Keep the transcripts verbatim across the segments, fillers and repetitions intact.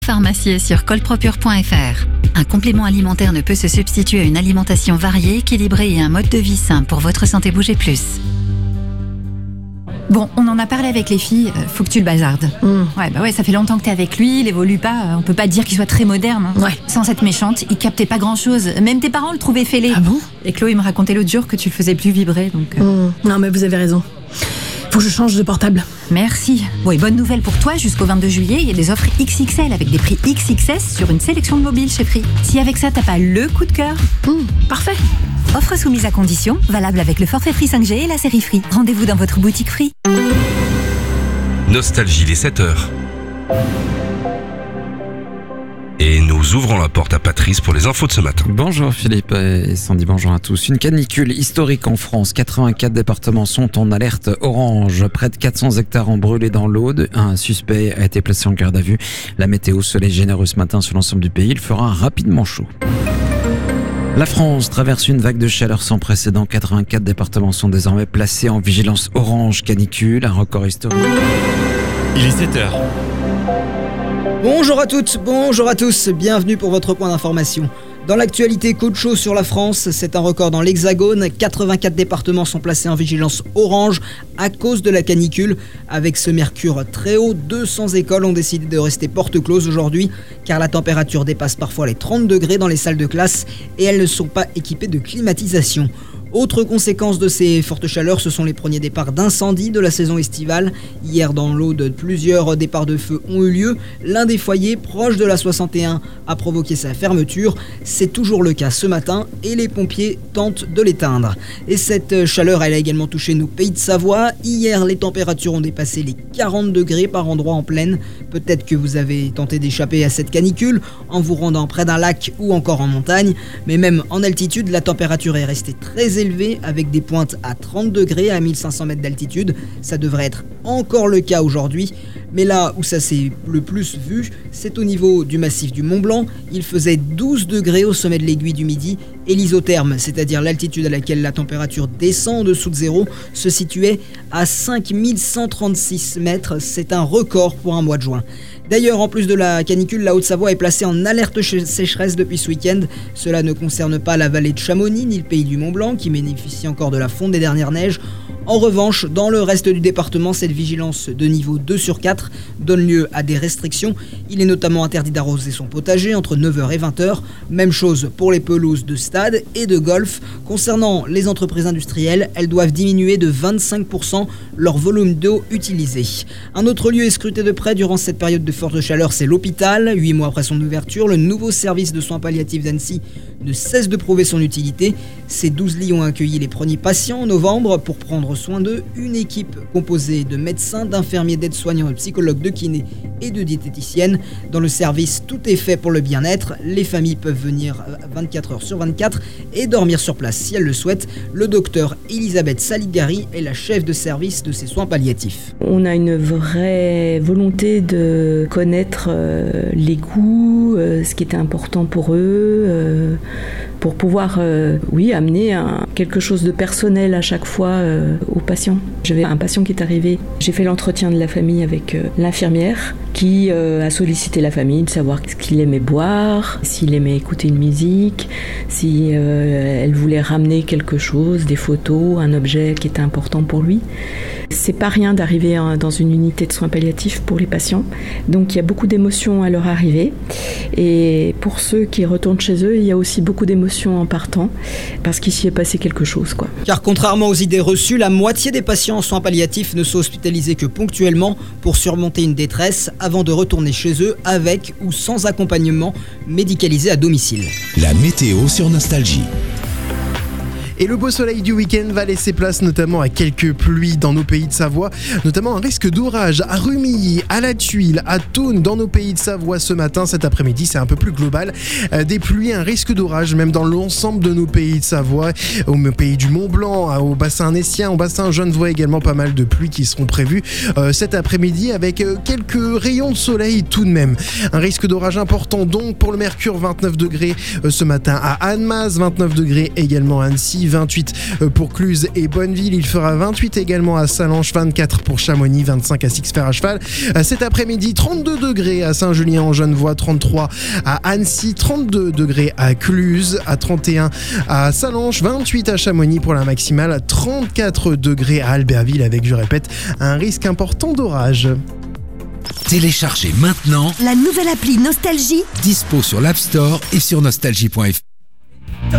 Pharmacie est sur colpropure point f r. Un complément alimentaire ne peut se substituer à une alimentation variée, équilibrée et un mode de vie sain pour votre santé. Bougez plus. Bon, on en a parlé avec les filles, euh, faut que tu le bazardes. Mm. Ouais, bah ouais, ça fait longtemps que t'es avec lui, il évolue pas, euh, on peut pas dire qu'il soit très moderne. Hein. Ouais. Sans être méchante, il captait pas grand chose, même tes parents le trouvaient fêlé. Ah bon ? Et Chloé me racontait l'autre jour que tu le faisais plus vibrer, donc... euh, Mm. Non mais vous avez raison. Faut que je change de portable. Merci. Bon, et bonne nouvelle pour toi, jusqu'au vingt-deux juillet, il y a des offres X X L avec des prix X X S sur une sélection de mobiles chez Free. Si avec ça t'as pas le coup de cœur... Mm. Parfait. Offre soumise à condition, valable avec le forfait Free cinq G et la série Free. Rendez-vous dans votre boutique Free. Nostalgie, les sept heures. Et nous ouvrons la porte à Patrice pour les infos de ce matin. Bonjour Philippe et Sandy, bonjour à tous. Une canicule historique en France. quatre-vingt-quatre départements sont en alerte orange. Près de quatre cents hectares ont brûlé dans l'Aude. Un suspect a été placé en garde à vue. La météo, soleil généreux ce matin sur l'ensemble du pays. Il fera rapidement chaud. La France traverse une vague de chaleur sans précédent. quatre-vingt-quatre départements sont désormais placés en vigilance orange canicule, un record historique. Il est sept heures. Bonjour à toutes, bonjour à tous, bienvenue pour votre point d'information. Dans l'actualité, coup de chaud sur la France, c'est un record dans l'Hexagone. quatre-vingt-quatre départements sont placés en vigilance orange à cause de la canicule. Avec ce mercure très haut, deux cents écoles ont décidé de rester porte close aujourd'hui car la température dépasse parfois les trente degrés dans les salles de classe et elles ne sont pas équipées de climatisation. Autre conséquence de ces fortes chaleurs, ce sont les premiers départs d'incendie de la saison estivale. Hier dans l'Aude, plusieurs départs de feu ont eu lieu. L'un des foyers, proche de la soixante et un, a provoqué sa fermeture. C'est toujours le cas ce matin et les pompiers tentent de l'éteindre. Et cette chaleur, elle a également touché nos pays de Savoie. Hier, les températures ont dépassé les quarante degrés par endroit en plaine. Peut-être que vous avez tenté d'échapper à cette canicule en vous rendant près d'un lac ou encore en montagne. Mais même en altitude, la température est restée très élevée. Élevé avec des pointes à trente degrés à mille cinq cents mètres d'altitude. Ça devrait être encore le cas aujourd'hui. Mais là où ça s'est le plus vu, c'est au niveau du massif du Mont Blanc. Il faisait douze degrés au sommet de l'aiguille du Midi et l'isotherme, c'est-à-dire l'altitude à laquelle la température descend en dessous de zéro, se situait à cinq mille cent trente-six mètres. C'est un record pour un mois de juin. D'ailleurs, en plus de la canicule, la Haute-Savoie est placée en alerte sécheresse depuis ce week-end. Cela ne concerne pas la vallée de Chamonix ni le pays du Mont-Blanc qui bénéficie encore de la fonte des dernières neiges. En revanche, dans le reste du département, cette vigilance de niveau deux sur quatre donne lieu à des restrictions. Il est notamment interdit d'arroser son potager entre neuf heures et vingt heures. Même chose pour les pelouses de stade et de golf. Concernant les entreprises industrielles, elles doivent diminuer de vingt-cinq pour cent leur volume d'eau utilisé. Un autre lieu est scruté de près durant cette période de forte chaleur, c'est l'hôpital. Huit mois après son ouverture, le nouveau service de soins palliatifs d'Annecy ne cesse de prouver son utilité. Ces douze lits ont accueilli les premiers patients en novembre pour prendre soin d'eux. Une équipe composée de médecins, d'infirmiers, d'aides-soignants, de psychologues, de kinés et de diététiciennes. Dans le service, tout est fait pour le bien-être. Les familles peuvent venir vingt-quatre heures sur vingt-quatre et dormir sur place si elles le souhaitent. Le docteur Elisabeth Saligari est la chef de service de ces soins palliatifs. On a une vraie volonté de connaître euh, les goûts, euh, ce qui était important pour eux, euh, pour pouvoir euh, oui, amener un, quelque chose de personnel à chaque fois euh, aux patients. J'avais un patient qui est arrivé, j'ai fait l'entretien de la famille avec euh, l'infirmière qui euh, a sollicité la famille de savoir ce qu'il aimait boire, s'il aimait écouter une musique, si euh, elle voulait ramener quelque chose, des photos, un objet qui était important pour lui. C'est pas rien d'arriver dans une unité de soins palliatifs pour les patients, donc il y a beaucoup d'émotions à leur arrivée. Et pour ceux qui retournent chez eux, il y a aussi beaucoup d'émotions en partant, parce qu'il s'y est passé quelque chose, quoi. Car contrairement aux idées reçues, la moitié des patients en soins palliatifs ne sont hospitalisés que ponctuellement pour surmonter une détresse avant de retourner chez eux avec ou sans accompagnement médicalisé à domicile. La météo sur Nostalgie. Et le beau soleil du week-end va laisser place notamment à quelques pluies dans nos pays de Savoie, notamment un risque d'orage à Rumilly, à La Tuile, à Thônes dans nos pays de Savoie ce matin. Cet après-midi, c'est un peu plus global. Euh, des pluies, un risque d'orage même dans l'ensemble de nos pays de Savoie, au pays du Mont-Blanc, au bassin annécien, au bassin genevois également, pas mal de pluies qui seront prévues euh, cet après-midi avec euh, quelques rayons de soleil tout de même. Un risque d'orage important donc pour le mercure, vingt-neuf degrés euh, ce matin à Annemasse, vingt-neuf degrés également à Annecy, vingt-huit pour Cluse et Bonneville. Il fera vingt-huit également à Sallanches, vingt-quatre pour Chamonix, vingt-cinq à Six-Fers à cheval. Cet après-midi, trente-deux degrés à Saint-Julien-en-Genevois, trente-trois à Annecy, trente-deux degrés à Cluse, à trente et un à Sallanches, vingt-huit à Chamonix pour la maximale, trente-quatre degrés à Albertville avec, je répète, un risque important d'orage. Téléchargez maintenant la nouvelle appli Nostalgie, dispo sur l'App Store et sur nostalgie point f r.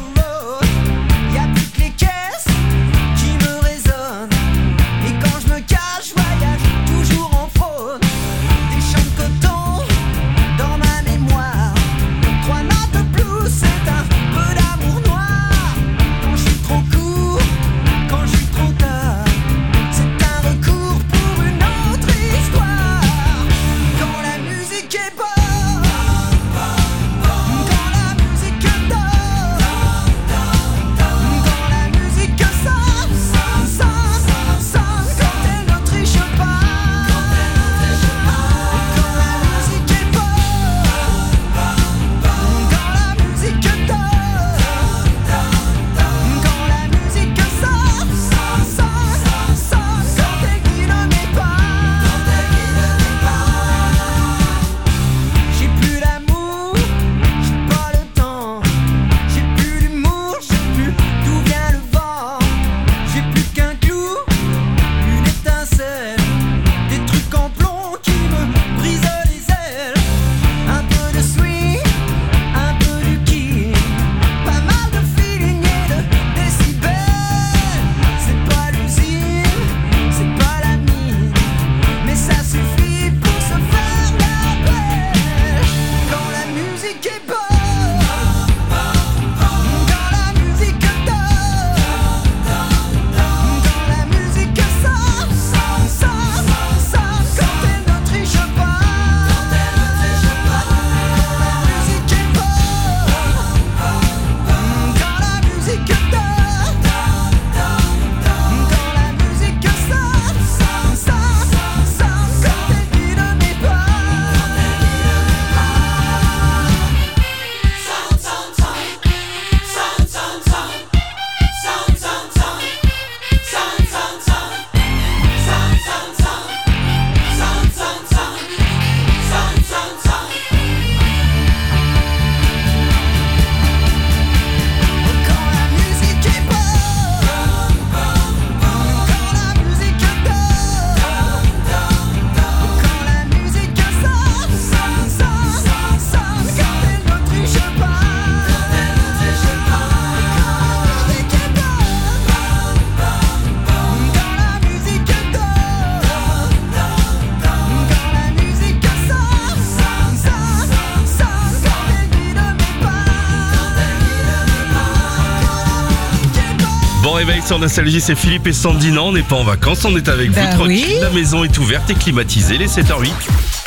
Réveil sur Nostalgie, c'est Philippe et Sandy. Non, on n'est pas en vacances, on est avec bah vous tranquille. Oui. La maison est ouverte et climatisée, les sept heures huit.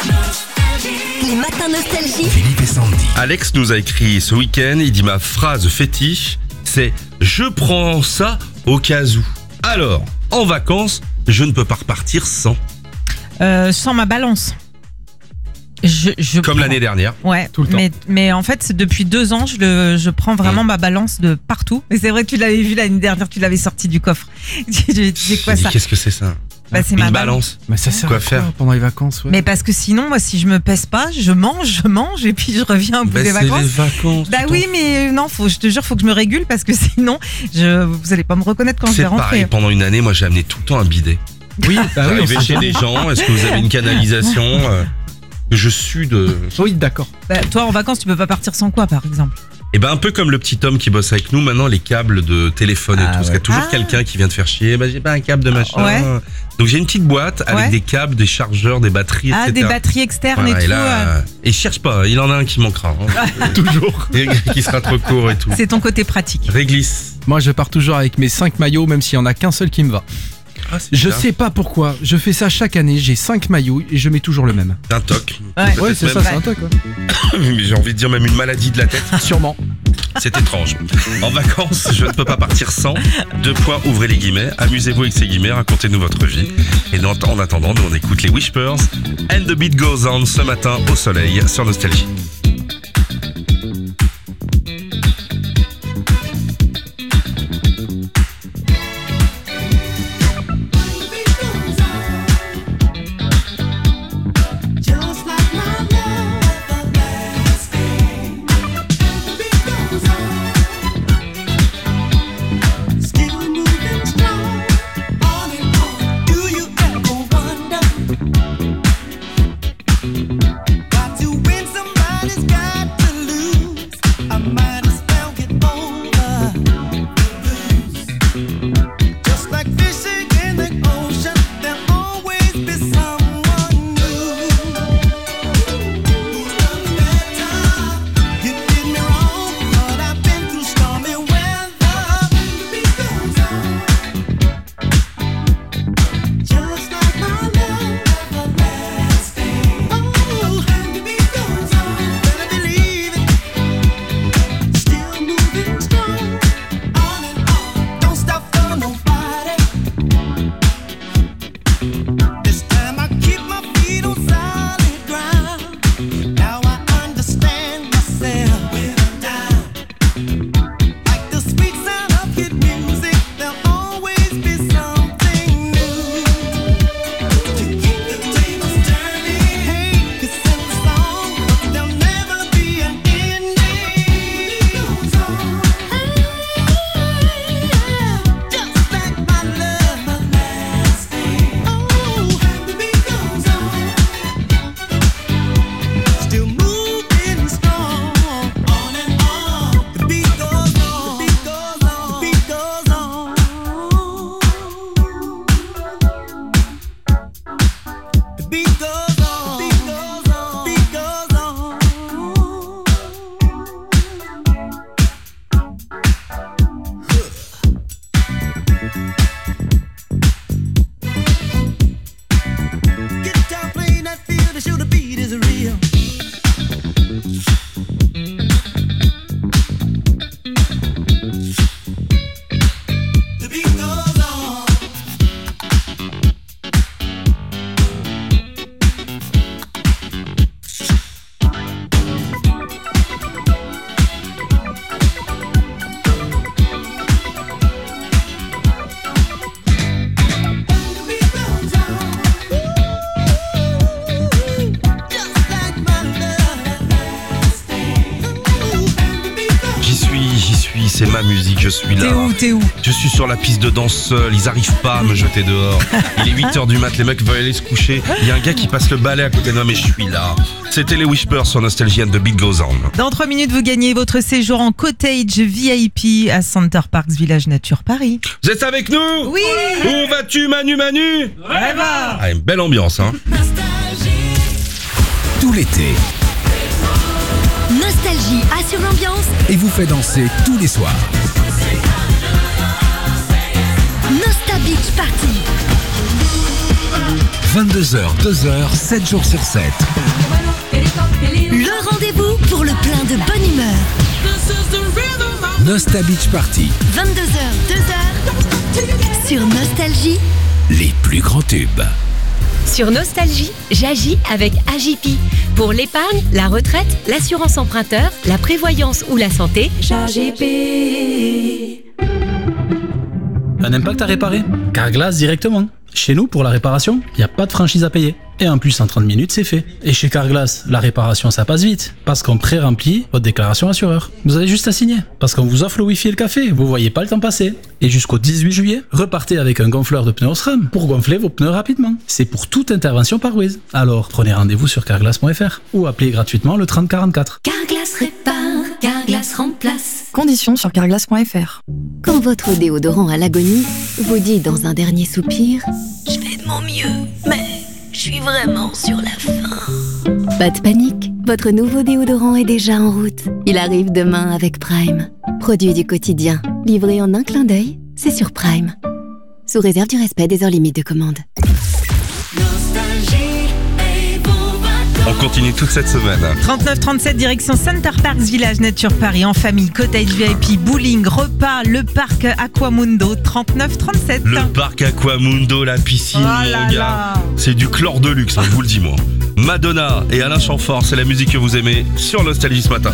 Les matins Nostalgie. Philippe et Sandy. Alex nous a écrit ce week-end, il dit ma phrase fétiche, c'est « Je prends ça au cas où ». Alors, en vacances, je ne peux pas repartir sans. Euh, sans ma balance. Je, je Comme prends... l'année dernière. Ouais, tout le mais, temps. mais en fait, c'est depuis deux ans, je, le, je prends vraiment mmh. ma balance de partout. Et c'est vrai que tu l'avais vu l'année dernière, tu l'avais sorti du coffre. tu tu sais quoi ça? Qu'est-ce que c'est ça? Bah, c'est Une ma balance. Mais ça sert quoi à faire pendant les vacances? Ouais. Mais parce que sinon, moi, si je me pèse pas, je mange, je mange et puis je reviens au bout bah, des c'est vacances. Les vacances. Bah oui, mais non, faut, je te jure, faut que je me régule parce que sinon, je, vous allez pas me reconnaître quand je vais rentrer. C'est pareil. Pendant une année, moi, j'ai amené tout le temps un bidet. Oui, bah oui. J'arrivais chez des gens. Est-ce que vous avez une canalisation? Je suis de. Oui, d'accord. Bah, toi, en vacances, tu peux pas partir sans quoi, par exemple? Et ben un peu comme le petit homme qui bosse avec nous maintenant, les câbles de téléphone et Ah tout. Parce qu'il y a ouais. toujours Ah. quelqu'un qui vient te faire chier. Bah j'ai pas un câble de machin. Ouais. Donc j'ai une petite boîte avec Ouais. des câbles, des chargeurs, des batteries, Ah, et cetera. des batteries externes Voilà, et et tout. là, euh, et cherche pas, il en a un qui manquera. Hein. Toujours. Et qui sera trop court et tout. C'est ton côté pratique. Réglisse. Moi, je pars toujours avec mes cinq maillots, même s'il y en a qu'un seul qui me va. Ah, c'est Je bizarre. sais pas pourquoi, je fais ça chaque année, j'ai cinq maillots et je mets toujours le même. C'est un toc. Ouais. Peut-être Ouais, c'est même- ça, c'est un toc. Ouais. Mais j'ai envie de dire même une maladie de la tête. Sûrement. C'est étrange. En vacances, je ne peux pas partir sans. Deux points, ouvrez les guillemets. Amusez-vous avec ces guillemets, racontez-nous votre vie. Et dans- en attendant, nous on écoute les Whispers. And the beat goes on ce matin au soleil sur Nostalgie. C'est ma musique, je suis là. T'es où, t'es où? Je suis sur la piste de danse seul, ils arrivent pas à me jeter dehors. Il est huit heures du mat, les mecs veulent aller se coucher. Il y a un gars qui passe le balai à côté de moi, mais je suis là. C'était les Whispers sur Nostalgie and the Beat Goes On. Dans trois minutes, vous gagnez votre séjour en cottage V I P à Center Parcs Village Nature Paris. Vous êtes avec nous? Oui. Où vas-tu, Manu Manu? Vraiment. Ah, une belle ambiance, hein. Tout l'été. Nostalgie assure l'ambiance. Et vous fait danser tous les soirs. Nosta Beach Party. vingt-deux heures, deux heures, sept jours sur sept. Le rendez-vous pour le plein de bonne humeur. Nosta Beach Party. vingt-deux heures, deux heures. Sur Nostalgie. Les plus grands tubes. Sur Nostalgie, j'agis avec A J P. Pour l'épargne, la retraite, l'assurance emprunteur, la prévoyance ou la santé, A J P. Un impact à réparer? Carglass directement. Chez nous, pour la réparation, il n'y a pas de franchise à payer. Et en plus, en trente minutes, c'est fait. Et chez Carglass, la réparation, ça passe vite. Parce qu'on pré-remplit votre déclaration assureur. Vous avez juste à signer. Parce qu'on vous offre le wifi et le café. Vous voyez pas le temps passer. Et jusqu'au dix-huit juillet, repartez avec un gonfleur de pneus Osram pour gonfler vos pneus rapidement. C'est pour toute intervention par Wiz. Alors, prenez rendez-vous sur carglass point f r ou appelez gratuitement le trente quarante-quatre. Carglass répare, Carglass remplace. Conditions sur carglass point f r. Quand votre déodorant à l'agonie vous dit dans un dernier soupir « Je fais de mon mieux, mais je suis vraiment sur la fin ». Pas de panique, votre nouveau déodorant est déjà en route. Il arrive demain avec Prime. Produit du quotidien, livré en un clin d'œil, c'est sur Prime. Sous réserve du respect des heures limites de commande. On continue toute cette semaine. trente-neuf trente-sept direction Center Parcs Village Nature Paris en famille, cottage V I P, bowling, repas, le parc Aquamundo. Trente-neuf trente-sept. Le parc Aquamundo, la piscine, oh mon là gars. là. C'est du chlore de luxe, hein, je vous le dis moi. Madonna et Alain Chamfort, c'est la musique que vous aimez sur Nostalgie ce matin.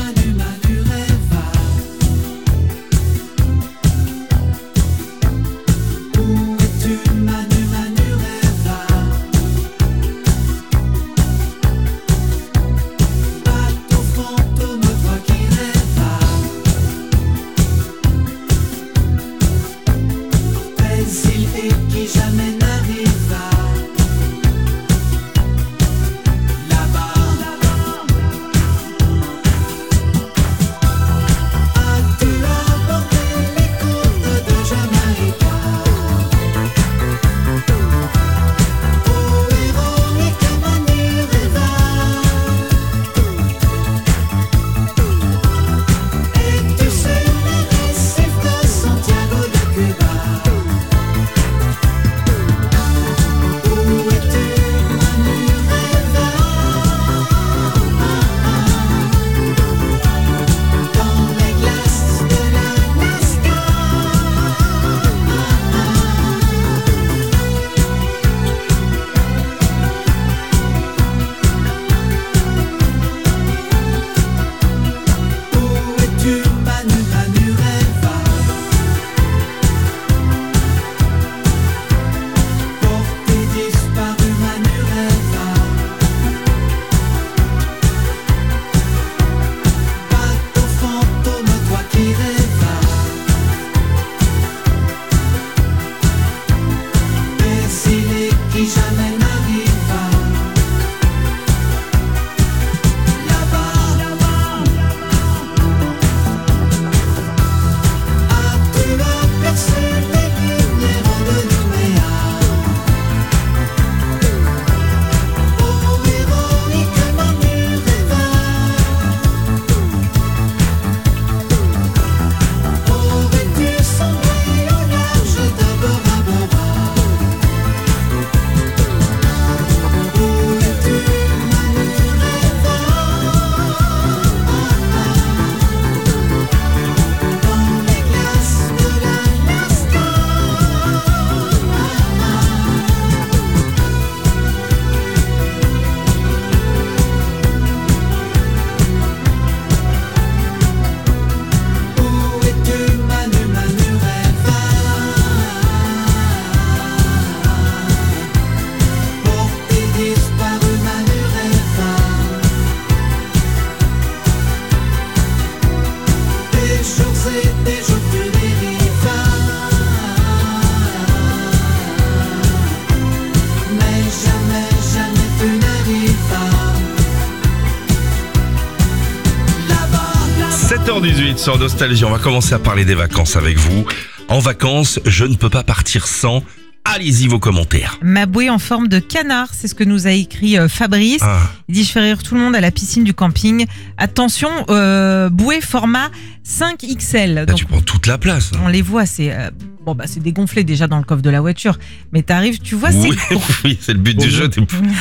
sept heures dix-huit sur Nostalgie, on va commencer à parler des vacances avec vous. En vacances, je ne peux pas partir sans. Allez-y vos commentaires. Ma bouée en forme de canard, c'est ce que nous a écrit euh, Fabrice. Ah. Il dit je fais rire tout le monde à la piscine du camping. Attention, euh, bouée format cinq X L. Là, Donc, tu prends toute la place. on les voit, c'est euh, bon bah c'est dégonflé déjà dans le coffre de la voiture. Mais t'arrives, tu vois, Oui, c'est gros. oui, c'est le but du jeu. T'es...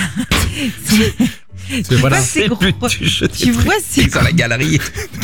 Tu voilà, vois, c'est c'est le gros. but du jeu. Tu vois, c'est dans la galerie.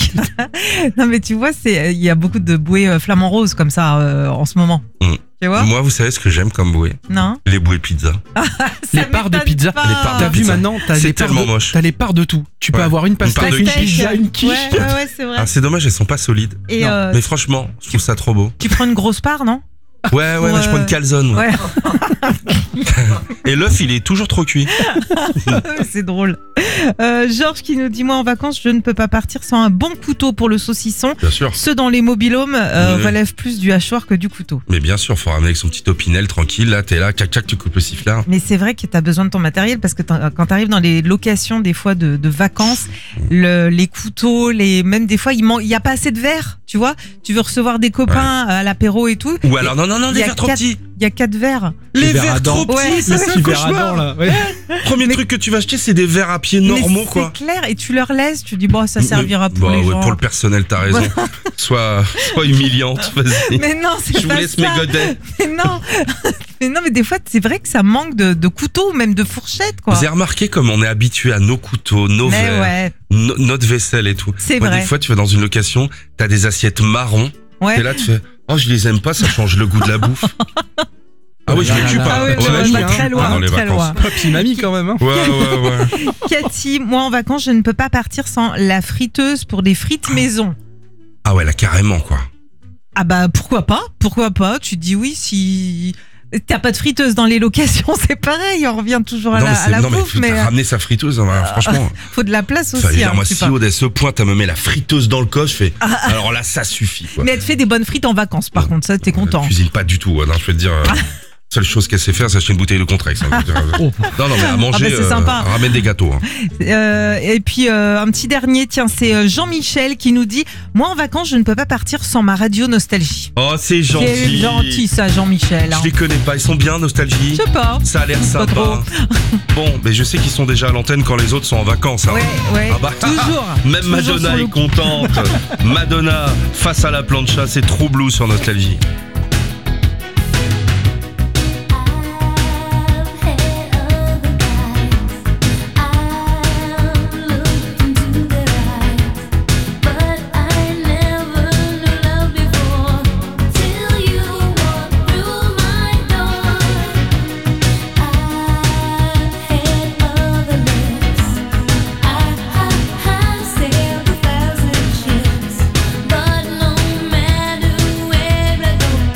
Non mais tu vois, c'est il y a beaucoup de bouées euh, flamant rose comme ça euh, en ce moment. Mm. Tu vois ? Moi, vous savez ce que j'aime comme bouée ? Non. Les bouées pizza. Les parts de pizza. pas. Les parts T'as vu maintenant, t'as C'est les parts tellement de, moche. T'as les parts de tout. Tu peux Ouais. avoir une Une part pastèque, de une quiche. pizza, une quiche. Ouais, ouais, ouais, c'est vrai. Ah, c'est dommage, elles sont pas solides. Et Non. euh, Mais franchement, je trouve ça trop beau. tu prends une grosse part, non ? Ouais, ouais, Pour, là, je prends euh, une calzone. Ouais. Ouais. Et l'œuf, il est toujours trop cuit. C'est drôle. Euh, Georges qui nous dit moi en vacances je ne peux pas partir sans un bon couteau pour le saucisson. Bien sûr. Ceux dans les mobilhomes euh, Mmh. relèvent plus du hachoir que du couteau. Mais bien sûr, faut ramener avec son petit opinel tranquille. Là, t'es là, cac, cac, tu coupes le sifflard. Mais c'est vrai que tu as besoin de ton matériel parce que t'as- quand tu arrives dans les locations des fois de, de vacances, le, les couteaux, les même des fois il man- il y a pas assez de verres, tu vois. Tu veux recevoir des copains à l'apéro et tout. Ou alors, non, non, non, Il des y a verres trop quatre- petits. Il y a quatre verres. Les, verres verres à trop dents. petits, Ouais, ça, c'est c'est Petit un verre à cauchemar. dents, là. Ouais. Premier truc que tu vas acheter, c'est des verres à pied normaux, Mais quoi. c'est clair et tu leur laisses, tu dis bon ça servira pour Bah les ouais, gens. pour le personnel, t'as raison. Sois, sois humiliante, vas-y. Mais non, c'est Je vous pas laisse ça. mes godets. Mais non, mais non, mais des fois, c'est vrai que ça manque de, de couteaux ou même de fourchettes, quoi. Vous avez remarqué comme on est habitué à nos couteaux, nos Mais verres, ouais. no- notre vaisselle et tout. C'est Moi, vrai. des fois, tu vas dans une location, t'as des assiettes marron. Ouais. T'es là, tu fais, oh, je les aime pas, ça change le goût de la bouffe. Ah oui, je les tue pas. Ah oui, Ouais, ouais, je bah, les tue très pas loin, dans les très vacances. loin. Papy, mamie quand même. Hein. Ouais, ouais, ouais. Cathy, moi en vacances, je ne peux pas partir sans la friteuse pour des frites maison. Ah ouais, là, carrément, quoi. Ah bah pourquoi pas, pourquoi pas. Tu dis oui si t'as pas de friteuse dans les locations, c'est pareil. On revient toujours à non, la, mais, à c'est- la non, mais bouffe, faut mais, t'as ramené sa friteuse, hein, franchement. faut de la place Enfin, aussi. dire, hein, moi, tu si pas. au ce point, t'as me mis la friteuse dans le coche, je fais, alors là, ça suffit, quoi. Mais elle te fait des bonnes frites en vacances, par contre, ça t'es content. Elle cuisine pas du tout, hein, non, je peux te dire. euh, Seule chose qu'elle sait faire, c'est acheter une bouteille de Contrex. Hein, je veux dire, euh, non, non, mais à manger, Ah bah, c'est euh, sympa. ramène des gâteaux. Hein. Euh, et puis euh, un petit dernier, tiens, c'est euh, Jean-Michel qui nous dit moi en vacances, je ne peux pas partir sans ma radio Nostalgie. Oh, c'est gentil. C'est gentil ça, Jean-Michel. hein. Je les connais pas, ils sont bien, Nostalgie. Je sais pas. Ça a l'air Pas sympa. trop. Bon, mais je sais qu'ils sont déjà à l'antenne quand les autres sont en vacances. Hein. Ouais, ouais, Ah bah, toujours. Même Toujours Madonna sur le est coup. contente. Madonna face à la plancha, c'est True Blue sur Nostalgie. But no matter where I go,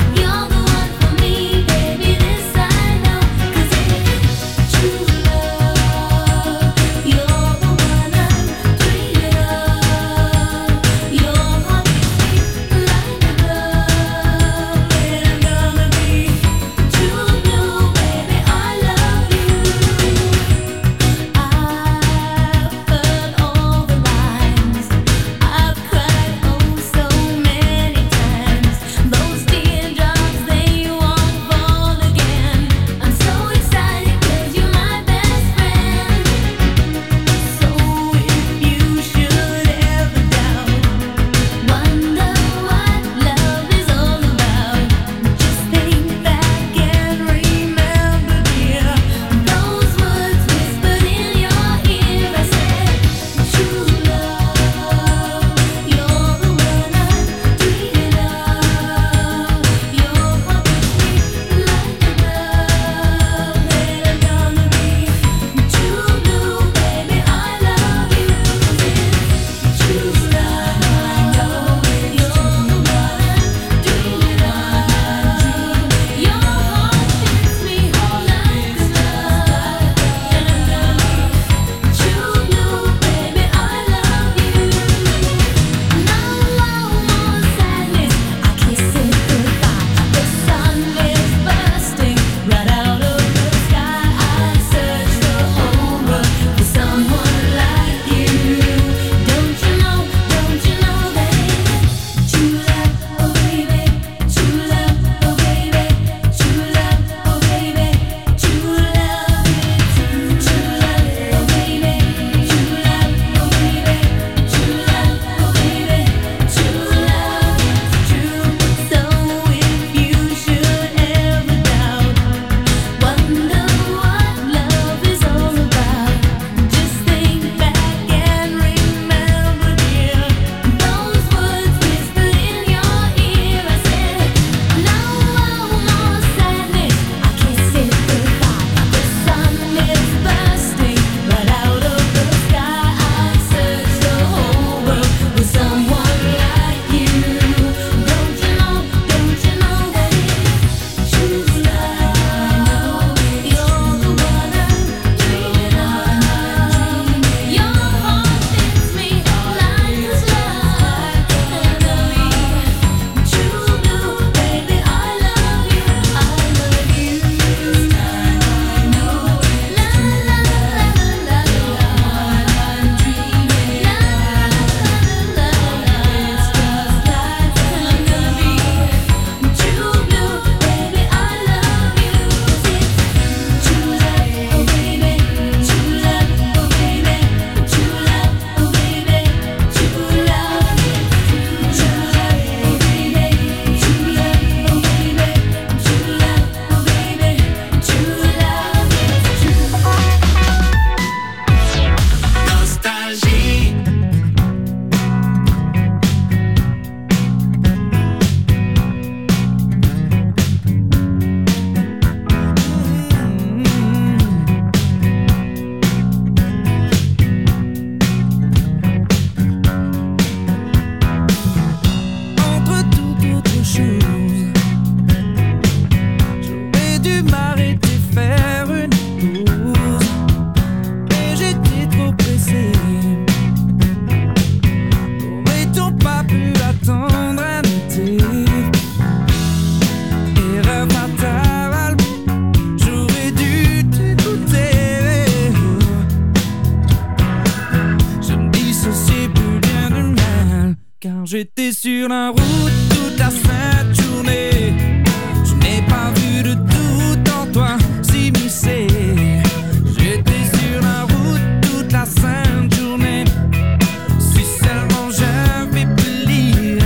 j'étais sur la route toute la sainte journée. Je n'ai pas vu de doute en toi s'immiscer. J'étais sur la route toute la sainte journée. Si seulement j'avais pu lire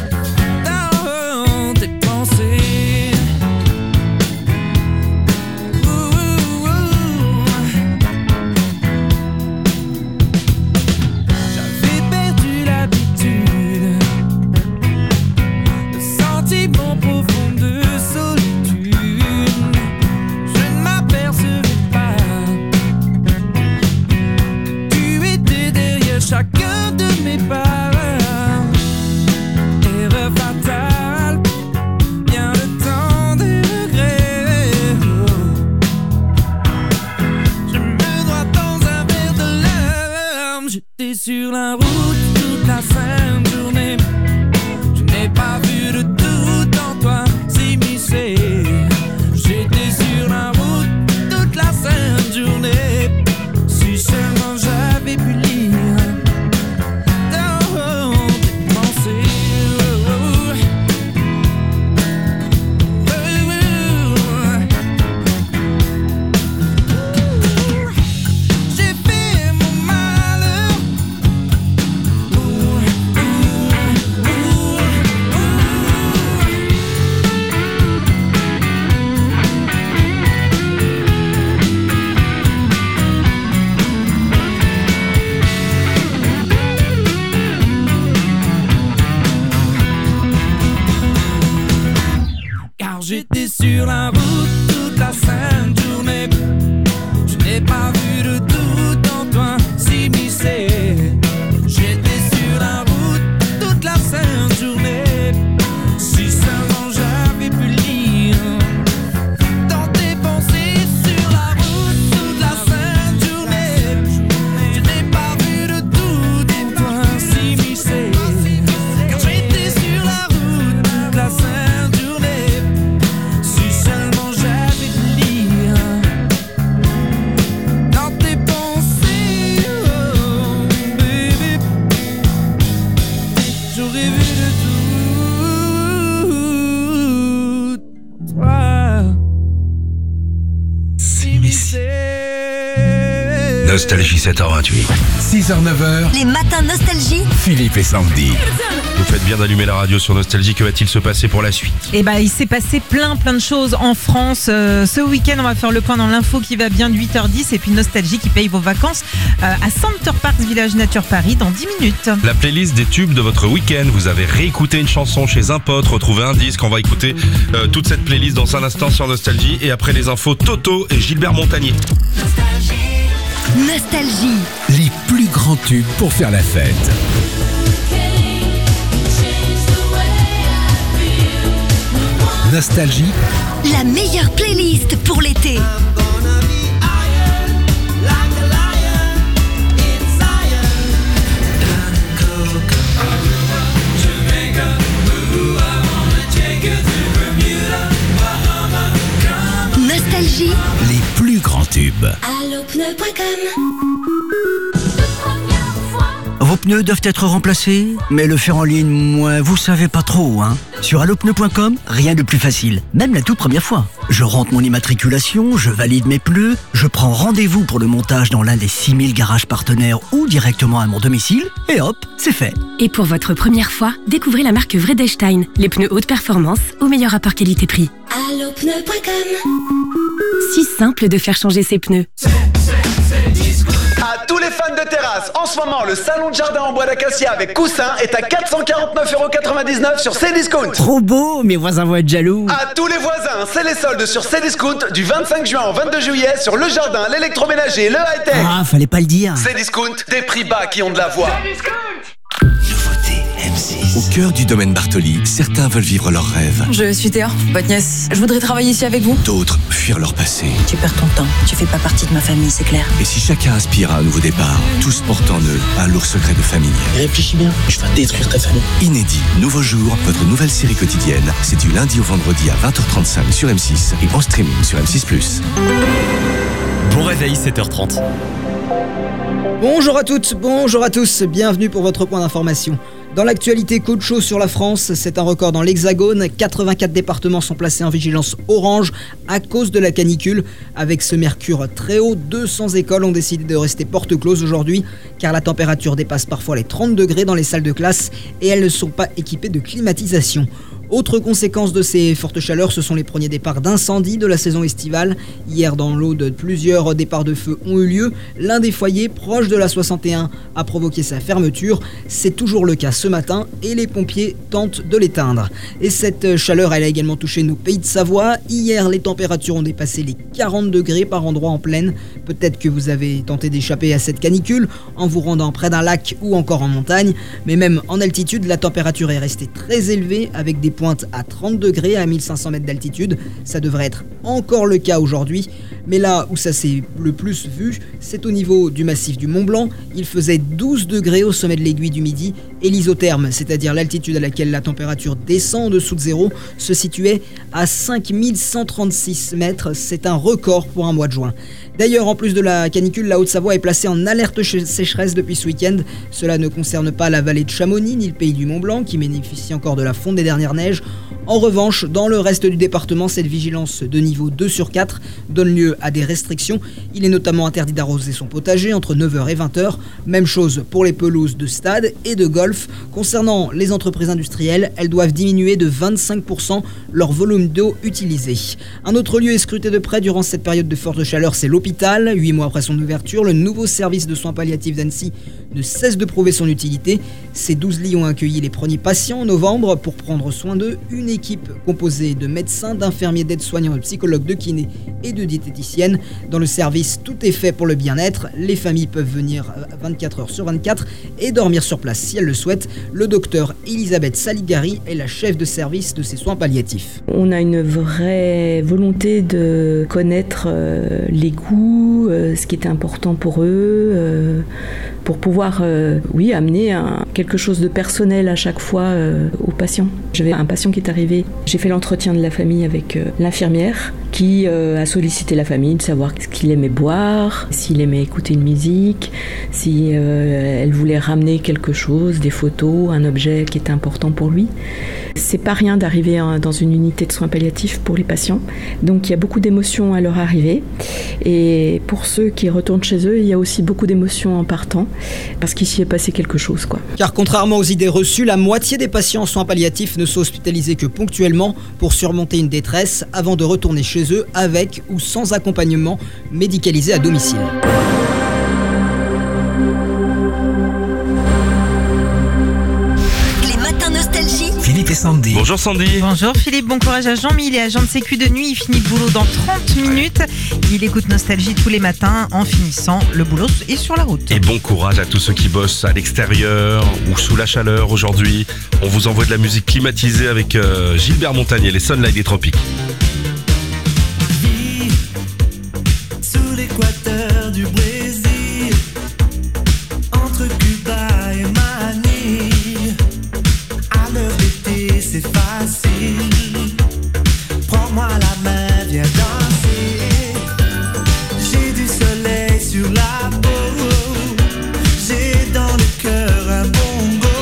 dans tes pensées. Ouh, ouh. J'avais perdu l'habitude, le sentiment profond de solitude. Je ne m'apercevais pas que tu étais derrière chacun de mes pas. Erreur fatale, bien le temps des regrets. Je me noie dans un verre de larmes. J'étais sur la route toute la sainte journée. Je n'ai pas vu de doute en toi s'immiscer. J'étais sur la route toute la sainte journée. Si seulement j'avais pu lire dans tes pensées. J'ai fait mon malheur. Car j'étais sur la route toute la sainte journée. Je n'ai pas vu de doute en toi s'immiscer. J'étais sur la route toute la sainte journée. Si seulement j'avais pu lire dans tes pensées. Sur la route toute la sainte journée. Je n'ai pas vu de doute en toi s'immiscer. Car j'étais sur la route toute la sainte journée. Si seulement j'avais pu lire dans tes pensées, oh baby. J'aurais vu de tout toi s'immiscer. Nostalgie sept heures vingt-huit. six heures neuf heures. Les matins nostalgie. Philippe et Sandy. Vous faites bien d'allumer la radio sur Nostalgie. Que va-t-il se passer pour la suite? Eh ben, il s'est passé plein plein de choses en France. Euh, ce week-end, on va faire le point dans l'info qui va bien de huit heures dix et puis Nostalgie qui paye vos vacances euh, à Center Parcs Village Nature Paris dans dix minutes. La playlist des tubes de votre week-end. Vous avez réécouté une chanson chez un pote, retrouvé un disque. On va écouter euh, toute cette playlist dans un instant sur Nostalgie. Et après les infos, Toto et Gilbert Montagnier. Nostalgie. Les plus grands tubes pour faire la fête. Nostalgie. La meilleure playlist pour l'été. Nostalgie. Les plus grands tubes. Allopneu point com. Vos pneus doivent être remplacés, mais le faire en ligne, moi, vous savez pas trop, hein. Sur allopneu point com, rien de plus facile, même la toute première fois. Je rentre mon immatriculation, je valide mes pneus, je prends rendez-vous pour le montage dans l'un des six mille garages partenaires ou directement à mon domicile, et hop, c'est fait. Et pour votre première fois, découvrez la marque Vredestein, les pneus haute performance au meilleur rapport qualité-prix. Allopneu point com. Si simple de faire changer ses pneus. À tous les fans de terrasse, en ce moment, le salon de jardin en bois d'acacia avec coussin est à quatre cent quarante-neuf euros quatre-vingt-dix-neuf sur Cdiscount. Trop beau, mes voisins vont être jaloux. À tous les voisins, c'est les soldes sur Cdiscount du vingt-cinq juin au vingt-deux juillet sur le jardin, l'électroménager, le high-tech. Ah, fallait pas le dire. Cdiscount, des prix bas qui ont de la voix. Au cœur du domaine Bartoli, certains veulent vivre leurs rêves. Je suis Théa, votre nièce. Je voudrais travailler ici avec vous. D'autres fuir leur passé. Tu perds ton temps. Tu fais pas partie de ma famille, c'est clair. Et si chacun aspire à un nouveau départ, tous portent en eux un lourd secret de famille. Réfléchis bien, je vais détruire ta famille. Inédit, nouveau jour, votre nouvelle série quotidienne. C'est du lundi au vendredi à vingt heures trente-cinq sur M six et en streaming sur M six plus. Bon réveil, sept heures trente. Bonjour à toutes, bonjour à tous, bienvenue pour votre point d'information. Dans l'actualité, coup de chaud sur la France, c'est un record dans l'Hexagone. quatre-vingt-quatre départements sont placés en vigilance orange à cause de la canicule. Avec ce mercure très haut, deux cents écoles ont décidé de rester porte close aujourd'hui, car la température dépasse parfois les trente degrés dans les salles de classe et elles ne sont pas équipées de climatisation. Autre conséquence de ces fortes chaleurs, ce sont les premiers départs d'incendie de la saison estivale. Hier, dans l'Aude, plusieurs départs de feu ont eu lieu. L'un des foyers, proche de la soixante et un, a provoqué sa fermeture. C'est toujours le cas ce matin et les pompiers tentent de l'éteindre. Et cette chaleur, elle a également touché nos pays de Savoie. Hier, les températures ont dépassé les quarante degrés par endroit en plaine. Peut-être que vous avez tenté d'échapper à cette canicule en vous rendant près d'un lac ou encore en montagne. Mais même en altitude, la température est restée très élevée avec des pointe à trente degrés à mille cinq cents mètres d'altitude. Ça devrait être encore le cas aujourd'hui. Mais là où ça s'est le plus vu, c'est au niveau du massif du Mont Blanc. Il faisait douze degrés au sommet de l'aiguille du Midi. Et l'isotherme, c'est-à-dire l'altitude à laquelle la température descend en dessous de zéro, se situait à cinq mille cent trente-six mètres. C'est un record pour un mois de juin. D'ailleurs, en plus de la canicule, la Haute-Savoie est placée en alerte sécheresse depuis ce week-end. Cela ne concerne pas la vallée de Chamonix ni le pays du Mont-Blanc qui bénéficie encore de la fonte des dernières neiges. En revanche, dans le reste du département, cette vigilance de niveau deux sur quatre donne lieu à des restrictions. Il est notamment interdit d'arroser son potager entre neuf heures et vingt heures. Même chose pour les pelouses de stade et de golf. Concernant les entreprises industrielles, elles doivent diminuer de vingt-cinq pour cent leur volume d'eau utilisé. Un autre lieu est scruté de près durant cette période de forte chaleur, c'est l'hôpital. Huit mois après son ouverture, le nouveau service de soins palliatifs d'Annecy ne cesse de prouver son utilité. Ces douze lits ont accueilli les premiers patients en novembre. Pour prendre soin d'eux, une équipe composée de médecins, d'infirmiers, d'aides-soignants, de psychologues, de kinés et de diététiciennes. Dans le service, tout est fait pour le bien-être. Les familles peuvent venir vingt-quatre heures sur vingt-quatre et dormir sur place si elles le souhaitent. Le docteur Elisabeth Saligari est la chef de service de ces soins palliatifs. On a une vraie volonté de connaître euh, les goûts, euh, ce qui était important pour eux, euh, pour pouvoir euh, oui, amener un, quelque chose de personnel à chaque fois euh, aux patients. J'avais un patient qui est arrivé, j'ai fait l'entretien de la famille avec euh, l'infirmière qui euh, a sollicité la famille de savoir ce qu'il aimait boire, s'il aimait écouter une musique, si euh, elle voulait ramener quelque chose, des photos, un objet qui était important pour lui. C'est pas rien d'arriver dans une unité de soins palliatifs pour les patients, donc il y a beaucoup d'émotions à leur arrivée. Et pour ceux qui retournent chez eux, il y a aussi beaucoup d'émotions en partant, parce qu'il s'y est passé quelque chose, quoi. Car contrairement aux idées reçues, la moitié des patients en soins palliatifs ne sont hospitalisés que ponctuellement pour surmonter une détresse avant de retourner chez eux avec ou sans accompagnement médicalisé à domicile. Philippe et Sandy. Bonjour Sandy. Bonjour Philippe, bon courage à Jean. Il est agent de sécu de nuit, il finit le boulot dans trente minutes. Il écoute Nostalgie tous les matins en finissant le boulot et sur la route. Et bon courage à tous ceux qui bossent à l'extérieur ou sous la chaleur aujourd'hui. On vous envoie de la musique climatisée avec euh, Gilbert Montagnier, les Sunlight des Tropiques. Sous l'équateur du Brésil, entre Cuba et Manille, à l'heure d'été c'est facile. Prends-moi la main, viens danser. J'ai du soleil sur la peau, j'ai dans le cœur un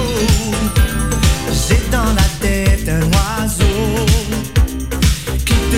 bongo, j'ai dans la tête un oiseau qui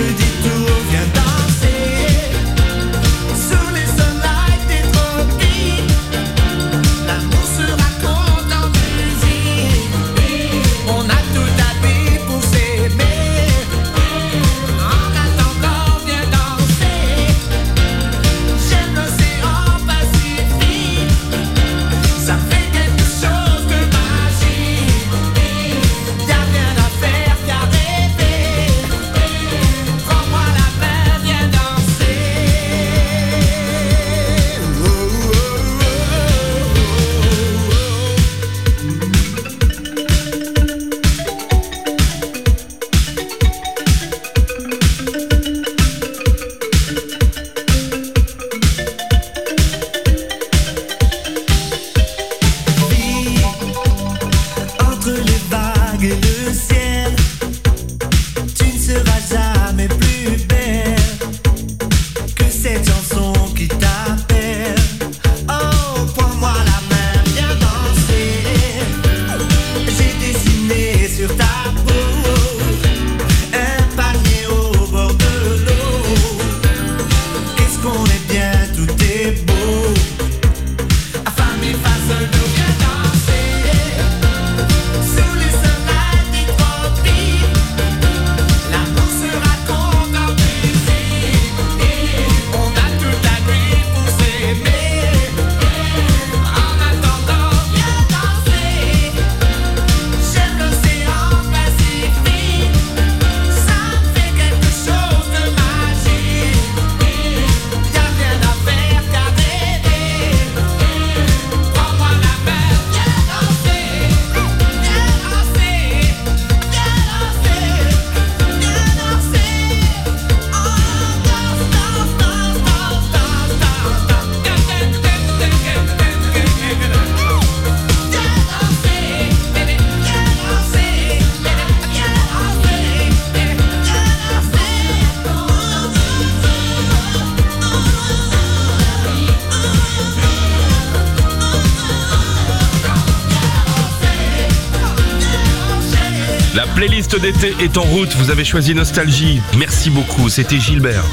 La playlist d'été est en route. Vous avez choisi Nostalgie. Merci beaucoup. C'était Gilbert.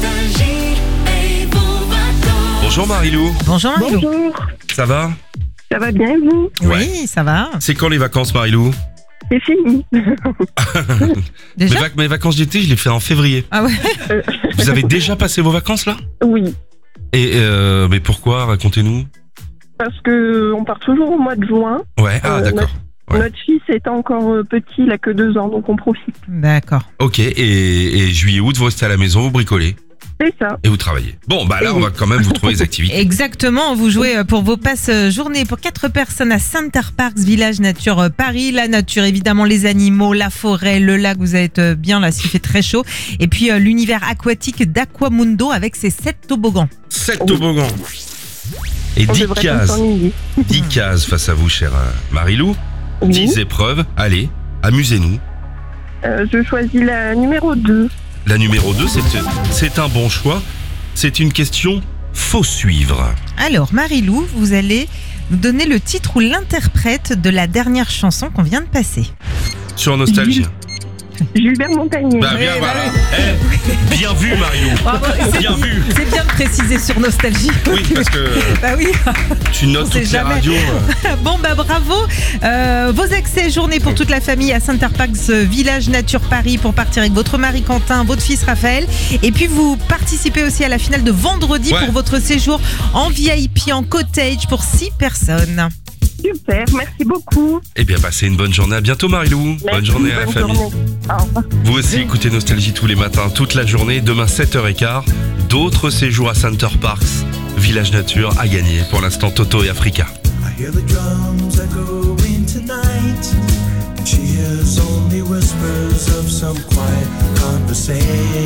Bonjour Marilou. Bonjour Marilou. Bonjour. Ça va? Ça va bien et vous? Oui, ça va. C'est quand les vacances, Marilou? C'est fini. Déjà mes, vac- mes vacances d'été, je les fais en février. Ah ouais. Vous avez déjà passé vos vacances là? Oui. Et euh, mais pourquoi? Racontez-nous. Parce que on part toujours au mois de juin. Ouais, ah Euh, d'accord. Notre, notre fils est encore euh, petit, il a que deux ans, donc on profite. D'accord. Ok, et, et juillet, août, vous restez à la maison, vous bricolez C'est ça. et vous travaillez. Bon, bah là, on va quand même vous trouver des activités. Exactement, vous jouez pour vos passes journée pour quatre personnes à Center Parcs, Village Nature Paris. La nature, évidemment, les animaux, la forêt, le lac, vous êtes bien là s'il fait très chaud. Et puis euh, l'univers aquatique d'Aquamundo avec ses sept toboggans. sept toboggans. Et On dix devrait pas cases. s'ennuyer. dix cases face à vous, chère euh, Marilou. Oui. dix épreuves. Allez, amusez-nous. Euh, je choisis la numéro deux. La numéro deux, c'est, c'est un bon choix. C'est une question faut suivre. Alors Marilou, vous allez nous donner le titre ou l'interprète de la dernière chanson qu'on vient de passer. Sur Nostalgie. Gilbert Montagnier. Bah bien, voilà. Eh, bien vu, Marilou. Bravo, c'est, Bien vu. c'est bien de préciser sur Nostalgie. Oui, parce que Bah oui. tu notes On sait toutes les jamais. radios. euh. Bon bah bravo. Euh, vos accès journée pour toute la famille à Center Parcs euh, Village Nature Paris pour partir avec votre mari Quentin, votre fils Raphaël. Et puis vous participez aussi à la finale de vendredi Ouais. pour votre séjour en V I P en cottage pour six personnes. Super, merci beaucoup. Eh bien, passez une bonne journée. À bientôt, Marilou. Merci, bonne journée à la bonne famille. journée. Au revoir. Vous aussi écoutez Nostalgie tous les matins, toute la journée. Demain, sept heures quinze, d'autres séjours à Center Parcs, Village Nature à gagner. Pour l'instant, Toto et Africa. I hear the drums echoing tonight, and she hears only whispers of some quiet conversation.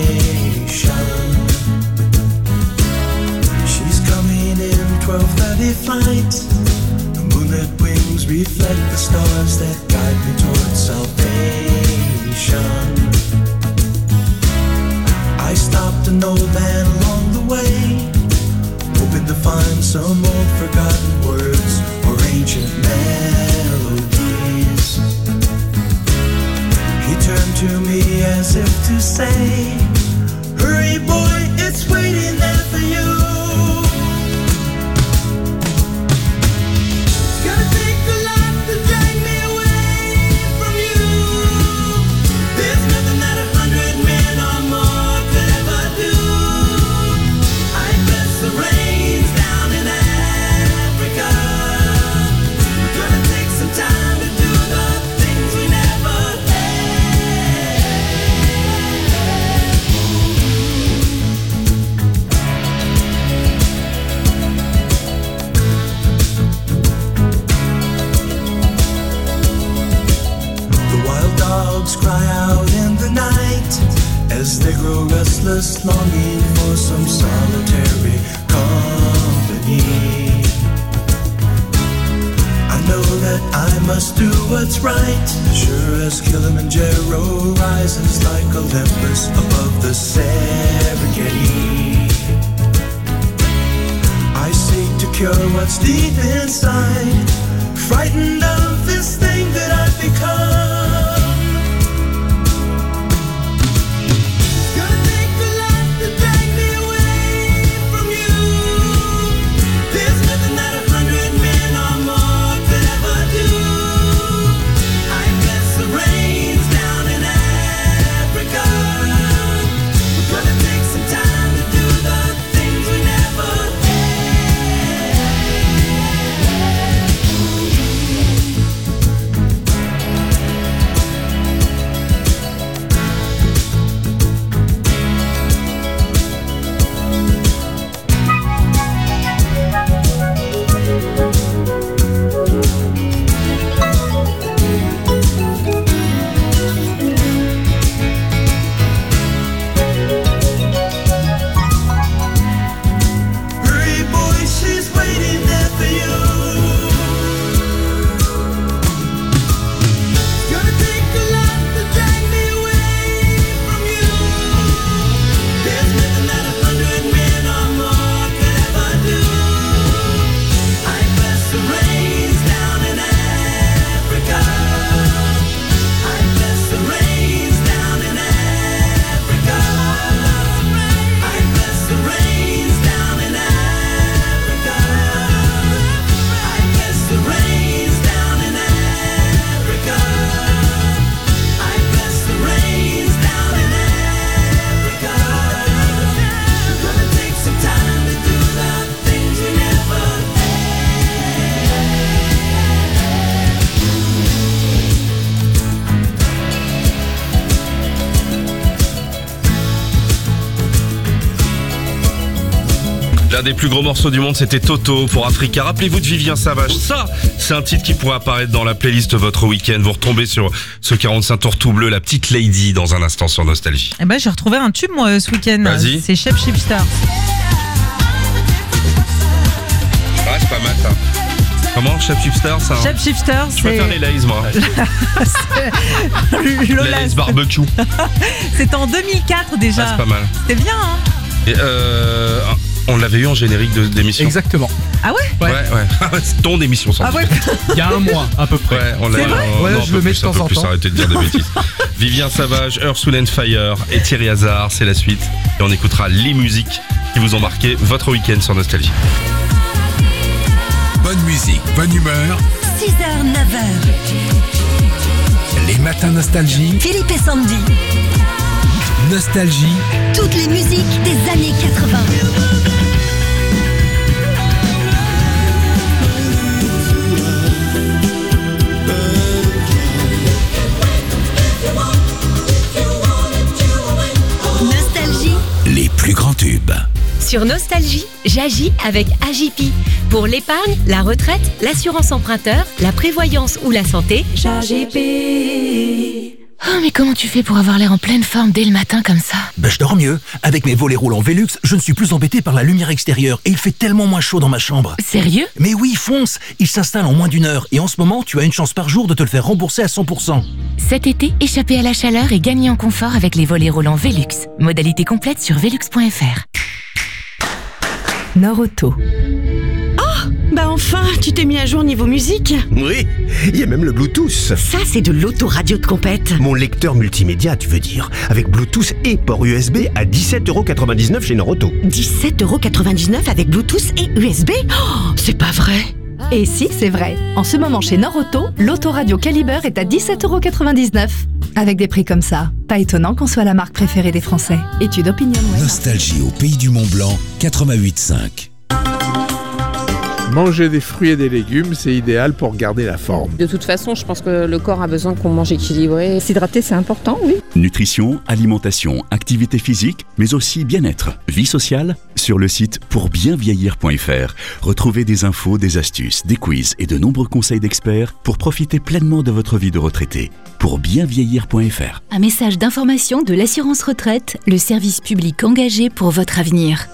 She's coming in twelve thirty flight. The moonlit wings reflect the stars that guide me towards salvation. I stopped an old man along the way, hoping to find some old forgotten words or ancient melodies. He turned to me as if to say, hurry boy, it's waiting there for you. It's gonna take a lot to drag me away from you. There's nothing that a hundred men or more could ever do. I bless the rains down in Africa. We're gonna take some time to do the things we never had. The wild dogs cry out in the night as they grow restless, longing for some solitary company. I know that I must do what's right, sure as Kilimanjaro rises like Olympus above the Serengeti. I seek to cure what's deep inside, frightened of this thing that I've become. It's gonna take a lot to drag me away from you. There's nothing that a hundred men or more could ever do. I bless the rains down in Africa. We're gonna take some time to do the things we never had. L'un des plus gros morceaux du monde, c'était Toto pour Africa. Rappelez-vous de Vivien Savage. Ça, c'est un titre qui pourrait apparaître dans la playlist Votre Week-end. Vous retombez sur ce quarante-cinq tours tout bleu, la petite Lady, dans un instant sur Nostalgie. Eh ben, j'ai retrouvé un tube, moi, ce week-end. Vas-y. C'est Chef Chipster. Ouais, c'est pas mal, ça. Comment, Chef Chipster, ça? Chef Chipster, c'est... Je préfère les Lays, moi. Les Lays barbecue. C'était en deux mille quatre, déjà. Ah, c'est pas mal. C'était bien, hein. Et euh... On l'avait eu en générique de, d'émission. Exactement. Ah ouais? Ouais, ouais. C'est ton émission, sans Ah doute. ouais. Il y a un mois, à peu près. Ouais, on l'a C'est vrai euh, Ouais, non, je un le peu mets plus, de un temps peu en plus, temps. arrêtez de dire des bêtises. Vivien Savage, Earth, Wind and Fire et Thierry Hazard, c'est la suite. Et on écoutera les musiques qui vous ont marqué votre week-end sur Nostalgie. Bonne musique, bonne humeur. six heures, neuf heures. Les matins Nostalgie. Philippe et Sandy. Nostalgie. Toutes les musiques des années quatre-vingts. Nostalgie. Les plus grands tubes. Sur Nostalgie, j'agis avec Agipi. Pour l'épargne, la retraite, l'assurance emprunteur, la prévoyance ou la santé, j'agis. Oh, mais comment tu fais pour avoir l'air en pleine forme dès le matin comme ça? Ben je dors mieux. Avec mes volets roulants Velux, je ne suis plus embêté par la lumière extérieure et il fait tellement moins chaud dans ma chambre. Sérieux? Mais oui, fonce. Il s'installe en moins d'une heure et en ce moment, tu as une chance par jour de te le faire rembourser à cent pour cent. Cet été, échappez à la chaleur et gagnez en confort avec les volets roulants Velux. Modalité complète sur velux point f r. Nord-Auto. Oh, bah enfin, tu t'es mis à jour niveau musique. Oui, il y a même le Bluetooth. Ça, c'est de l'autoradio de compète. Mon lecteur multimédia, tu veux dire, avec Bluetooth et port U S B à dix-sept euros quatre-vingt-dix-neuf chez Nord-Auto. dix-sept euros quatre-vingt-dix-neuf avec Bluetooth et U S B? Oh, c'est pas vrai. Et si, c'est vrai. En ce moment, chez Nord-Auto, l'autoradio Caliber est à dix-sept euros quatre-vingt-dix-neuf. Avec des prix comme ça, pas étonnant qu'on soit la marque préférée des Français. Étude Opinion Web. Nostalgie au pays du Mont Blanc, quatre-vingt-huit cinq. Manger des fruits et des légumes, c'est idéal pour garder la forme. De toute façon, je pense que le corps a besoin qu'on mange équilibré. S'hydrater, c'est important, oui. Nutrition, alimentation, activité physique, mais aussi bien-être, vie sociale, sur le site pour bien vieillir point f r. Retrouvez des infos, des astuces, des quiz et de nombreux conseils d'experts pour profiter pleinement de votre vie de retraité. pour bien vieillir point f r. Un message d'information de l'assurance retraite, le service public engagé pour votre avenir.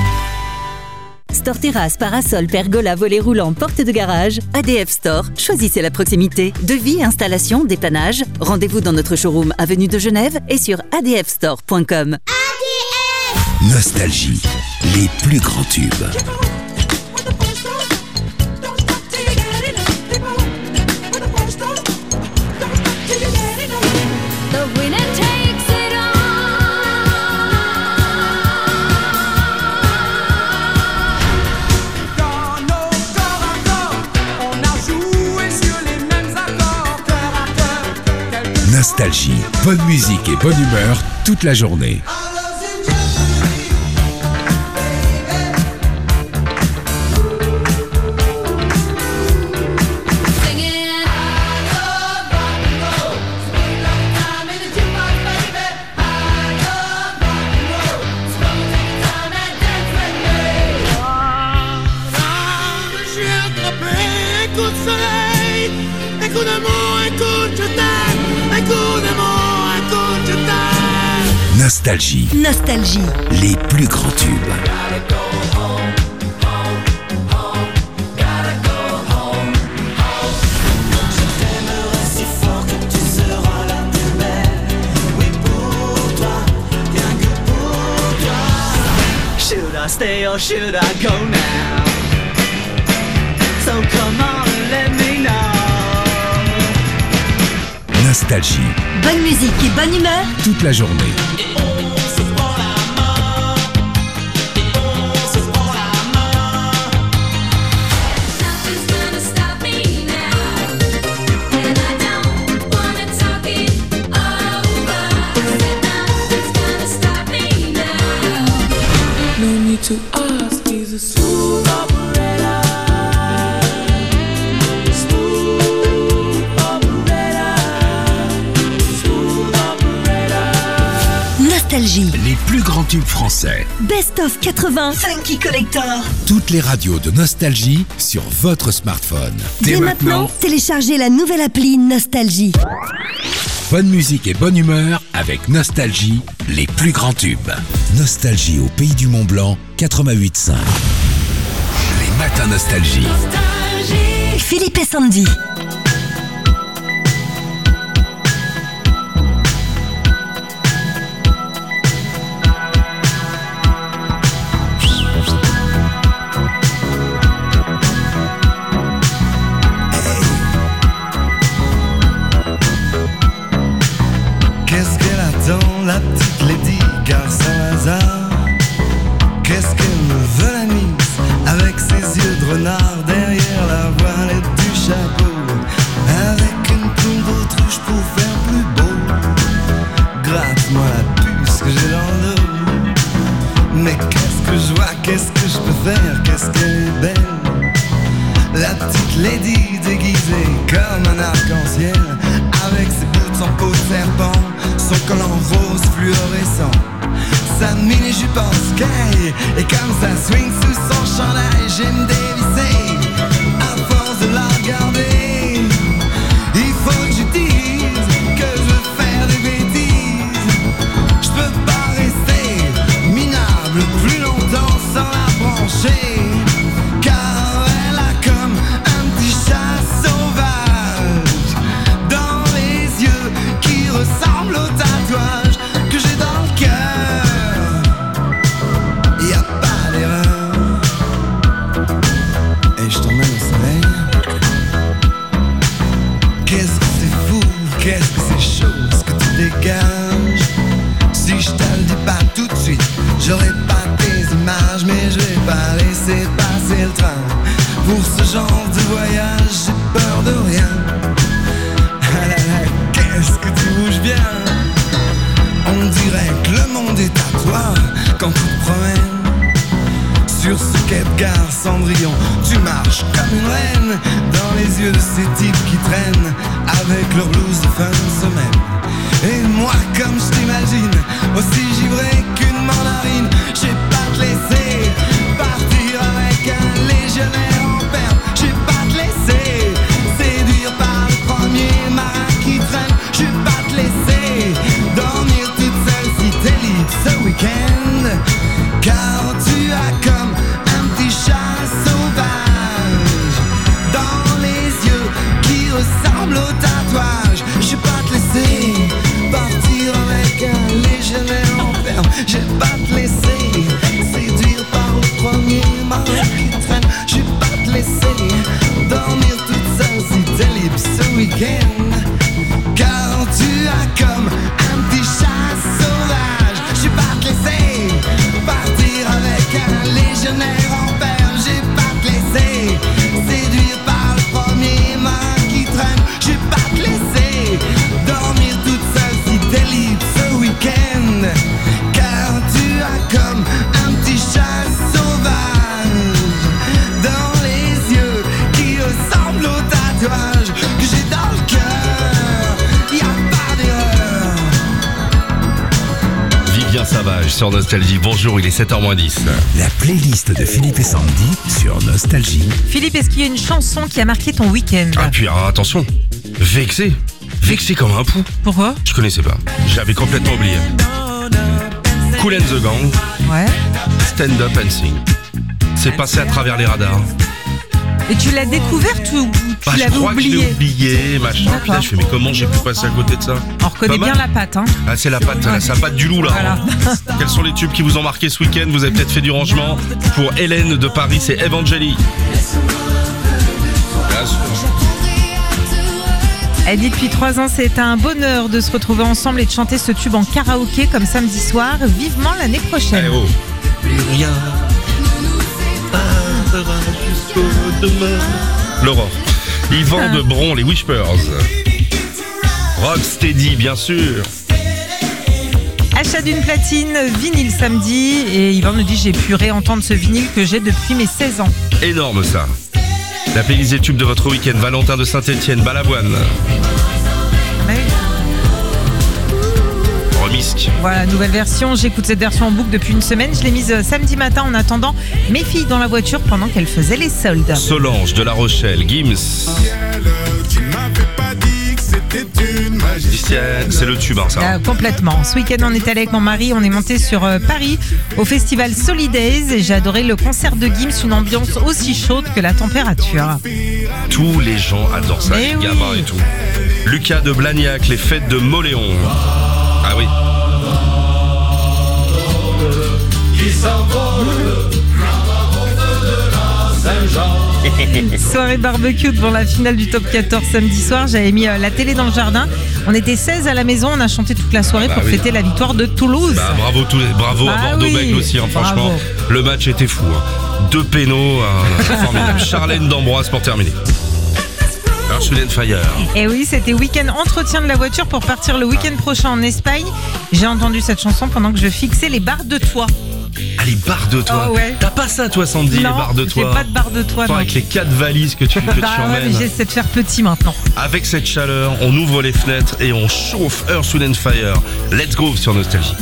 Store terrasse, parasol, pergola, volet roulant, porte de garage, A D F Store, choisissez la proximité. Devis, installation, dépannage. Rendez-vous dans notre showroom avenue de Genève et sur a d f store point com. Nostalgie, les plus grands tubes. Nostalgie, bonne musique et bonne humeur toute la journée. Nostalgie. Nostalgie. Les plus grands tubes. Should I stay or should I go now? So come on and let me know. Nostalgie. Bonne musique et bonne humeur toute la journée. To ask, he's a smooth operator. Smooth operator. Smooth operator. Nostalgie. Les plus grands tubes français. Best of quatre-vingts. Funky Collector. Toutes les radios de Nostalgie sur votre smartphone. Dès maintenant, téléchargez la nouvelle appli Nostalgie. Bonne musique et bonne humeur avec Nostalgie, les plus grands tubes. Nostalgie au pays du Mont Blanc, quatre-vingt-huit virgule cinq. Les matins Nostalgie. Nostalgie. Philippe et Sandy. Qu'est-ce qu'elle attend, la petite lady, gare Saint-Lazare? Qu'est-ce qu'elle me veut la mise, avec ses yeux de renard derrière la voilette du chapeau, avec une plume d'autruche pour faire plus beau? Gratte-moi la puce que j'ai dans le dos. Mais qu'est-ce que je vois, qu'est-ce que je peux faire, qu'est-ce qu'elle est belle, la petite lady déguisée comme un arc-en-ciel, avec ses boots en peau de serpent, son collant rose fluorescent, sa mini-jupe en sky, et comme ça swing sous son chandail, j'ai me dévisser à force de la regarder. Il faut que je dise que je veux faire des bêtises. Je peux pas rester minable plus longtemps sans la brancher, car elle a comme un petit chat sauvage dans les yeux qui ressemblent au tatouage que j'ai dans le cœur. Y'a pas d'erreur, et je t'emmène au soleil. Qu'est-ce que c'est fou, qu'est-ce que c'est chaud ce que tu dégages. Si je te le dis pas tout de suite, j'aurai pas tes images, mais je vais pas laisser passer le train. Pour ce genre de voyage, j'ai peur de rien. Ah là là, qu'est-ce que tu bouges bien. On dirait que le monde est à toi quand tu te promènes sur ce quai de gare Cendrillon. Tu marches comme une reine dans les yeux de ces types qui traînent avec leur blouse de fin de semaine. Et moi, comme je t'imagine, aussi givré qu'une mandarine, j'ai pas te laisser partir avec un légionnaire en perme. J'ai pas te laisser séduire par le premier marin qui traîne. J'ai pas te laisser dormir toute seule si t'es libre ce week-end, car tu as comme un petit chat sauvage dans les yeux qui ressemblent au tatouage. J'ai pas te laisser partir avec un légionnaire en perme. J'ai pas te laisser séduire par le premier marin qui traîne. J'ai pas te laisser dormir toute seule si t'es libre ce week-end, car tu as comme un petit chat sauvage. J'ai pas te laisser partir avec un légionnaire en perme. J'ai pas te laisser séduire par le premier marin qui traîne. J'ai pas te laisser dormir toute seule si t'es libre ce week-end, car tu as comme un petit chat sauvage dans les yeux qui ressemblent au tatouage que j'ai dans le cœur. Y'a pas d'erreur. Vivien Savage sur Nostalgie. Bonjour, il est sept heures moins dix. La playlist de Philippe et Sandy sur Nostalgie. Philippe, est-ce qu'il y a une chanson qui a marqué ton week-end? Ah, puis alors, attention, Vexé. Vexé comme un pou. Pourquoi? Je connaissais pas. J'avais complètement oublié. Kool and the Gang. Ouais. Stand Up and Sing. C'est passé à travers les radars. Et tu l'as découverte ou tu Bah, je l'avais crois que je l'ai oublié? oublié, machin. D'accord. Putain, je fais, mais comment j'ai pu passer à côté de ça? On reconnaît Pas bien mal. la patte, hein. Ah, c'est la patte, là, c'est la patte du loup, là. Voilà. Quels sont les tubes qui vous ont marqué ce week-end? Vous avez peut-être fait du rangement. Pour Hélène de Paris, c'est Evangélie. Bien sûr. Elle dit depuis trois ans, c'est un bonheur de se retrouver ensemble et de chanter ce tube en karaoké comme samedi soir. Vivement l'année prochaine. Allez, oh. Plus rien. Jusqu'au demain. L'aurore. Yvan de Bron, les Whispers. Rocksteady, bien sûr. Achat d'une platine vinyle samedi. Et Yvan nous dit, j'ai pu réentendre ce vinyle que j'ai depuis mes seize ans. Énorme ça. La playlist des tubes de votre week-end. Valentin de Saint-Etienne, Balavoine. Remisque. Voilà, nouvelle version. J'écoute cette version en boucle depuis une semaine. Je l'ai mise euh, samedi matin en attendant mes filles dans la voiture pendant qu'elles faisaient les soldes. Solange de La Rochelle, Gims. Magicienne, c'est le tube, hein, ça. Euh, complètement. Ce week-end, on est allé avec mon mari, on est monté sur euh, Paris au festival Solidays et j'ai adoré le concert de Gims, une ambiance aussi chaude que la température. Tous les gens adorent ça, Mais les oui. gamins et tout. Lucas de Blagnac, les fêtes de Moléon. Ah oui. Qui s'envole Saint-Jean. Soirée barbecue devant la finale du top quatorze samedi soir. J'avais mis euh, la télé dans le jardin. On était seize à la maison. On a chanté toute la soirée Bah pour oui. fêter la victoire de Toulouse. Bah, bravo, tous les, bravo Bah à Bordeaux-Bègles oui. aussi, hein, franchement. Bravo. Le match était fou. Hein. Deux pénaux, hein, formidable. Charlène d'Ambroise pour terminer. Alors, Sulen Fire. Et oui, c'était week-end entretien de la voiture pour partir le week-end prochain en Espagne. J'ai entendu cette chanson pendant que je fixais les barres de toit. Ah, les barres de toit. Oh, ouais. T'as pas ça, toi, Sandy, les Non, barres de toit? j'ai pas de barres de toit. Enfin, Non. avec les quatre valises que tu, que tu Bah ouais, mais emmènes. j'essaie de faire petit maintenant. Avec cette chaleur, on ouvre les fenêtres et on chauffe Earth, Wind and Fire. Let's go sur Nostalgie.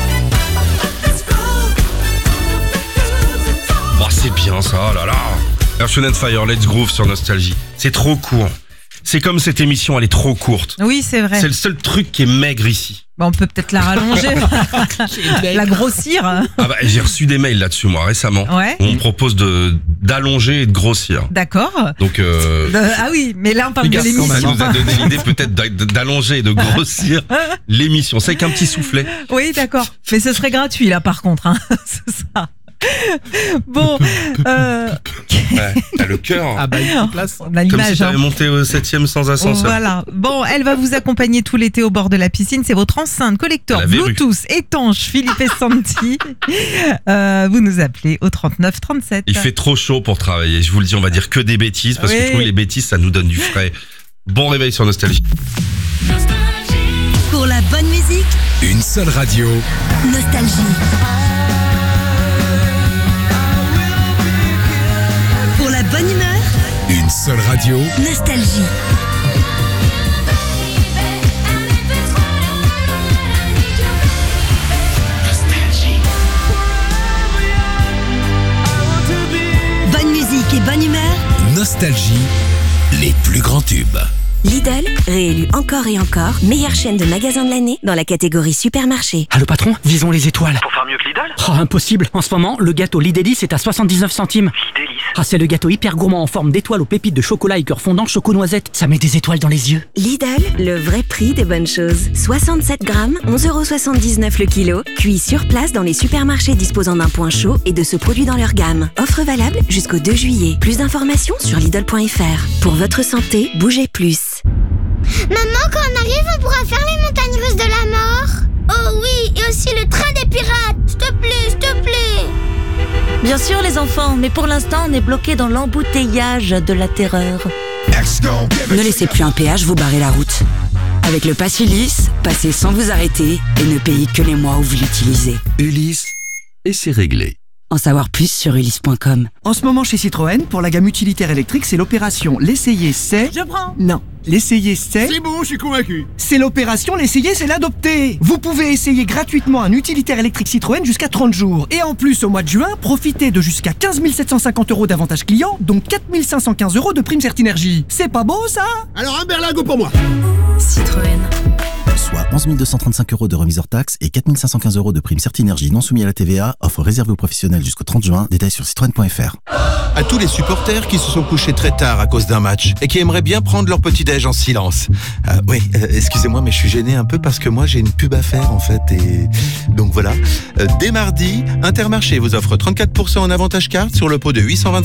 Ça, oh là là. Earth, Wind and Fire, Let's Groove sur Nostalgie. C'est trop court. C'est comme cette émission, elle est trop courte. Oui, c'est vrai. C'est le seul truc qui est maigre ici. Bah, on peut peut-être la rallonger, la grossir. Ah bah, j'ai reçu des mails là-dessus moi récemment. Ouais. On me propose de d'allonger et de grossir. D'accord. Donc euh, euh, ah oui, mais là on parle de l'émission. Ça nous a donné l'idée peut-être d'allonger et de grossir l'émission. C'est avec un petit soufflet. Oui, d'accord. Mais ce serait gratuit là par contre. Hein. C'est ça. Bon, euh... ouais, t'as le cœur. Ah bah il y a place. On a l'image. Comme si t'avais hein. monté au septième sans ascenseur. Voilà. Bon, elle va vous accompagner tout l'été au bord de la piscine. C'est votre enceinte collector Bluetooth étanche Philippe et Santi. euh, vous nous appelez au trente-neuf trente-sept. Il fait trop chaud pour travailler. Je vous le dis, on va dire que des bêtises parce oui. que je trouve que les bêtises, ça nous donne du frais. Bon réveil sur Nostalgie. Pour la bonne musique, une seule radio. Nostalgie. Pour la bonne humeur, une seule radio. Nostalgie. Bonne musique et bonne humeur. Nostalgie, les plus grands tubes. Lidl, réélu encore et encore, meilleure chaîne de magasins de l'année dans la catégorie supermarché. Allô patron, visons les étoiles. Pour faire mieux que Lidl ? Oh, impossible. En ce moment, le gâteau Lidélis est à soixante-dix-neuf centimes. Lidélis ? Ah, c'est le gâteau hyper gourmand en forme d'étoile aux pépites de chocolat et cœur fondant choco-noisette. Ça met des étoiles dans les yeux. Lidl, le vrai prix des bonnes choses. soixante-sept grammes, onze euros soixante-dix-neuf le kilo. Cuit sur place dans les supermarchés disposant d'un point chaud et de ce produit dans leur gamme. Offre valable jusqu'au deux juillet. Plus d'informations sur Lidl point F R. Pour votre santé, bougez plus. Maman, quand on arrive, on pourra faire les montagnes russes de la mort. Oh oui, et aussi le train des pirates. S'il te plaît, s'il te plaît. Bien sûr les enfants, mais pour l'instant on est bloqué dans l'embouteillage de la terreur. Ne laissez plus un péage vous barrer la route. Avec le Pass Ulysse, passez sans vous arrêter et ne payez que les mois où vous l'utilisez. Ulysse, et c'est réglé. En savoir plus sur ulysse point com. En ce moment chez Citroën, pour la gamme utilitaire électrique, c'est l'opération L'essayer c'est... Je prends. Non. L'essayer c'est... C'est bon, je suis convaincu. C'est l'opération L'essayer c'est l'adopter. Vous pouvez essayer gratuitement un utilitaire électrique Citroën jusqu'à trente jours. Et en plus, au mois de juin, profitez de jusqu'à quinze mille sept cent cinquante euros d'avantages clients, dont quatre mille cinq cent quinze euros de prime Certinergie. C'est pas beau ça? Alors un berlingot pour moi. Citroën. Soit onze mille deux cent trente-cinq euros de remise hors taxe et quatre mille cinq cent quinze euros de prime Certinergie non soumis à la T V A. Offre réservée aux professionnels jusqu'au trente juin. Détails sur citroën point F R. À tous les supporters qui se sont couchés très tard à cause d'un match et qui aimeraient bien prendre leur petit-déj en silence. Euh, oui, euh, excusez-moi, mais je suis gêné un peu parce que moi j'ai une pub à faire en fait. Et donc voilà. Euh, dès mardi, Intermarché vous offre trente-quatre pour cent en avantage carte sur le pot de huit cent vingt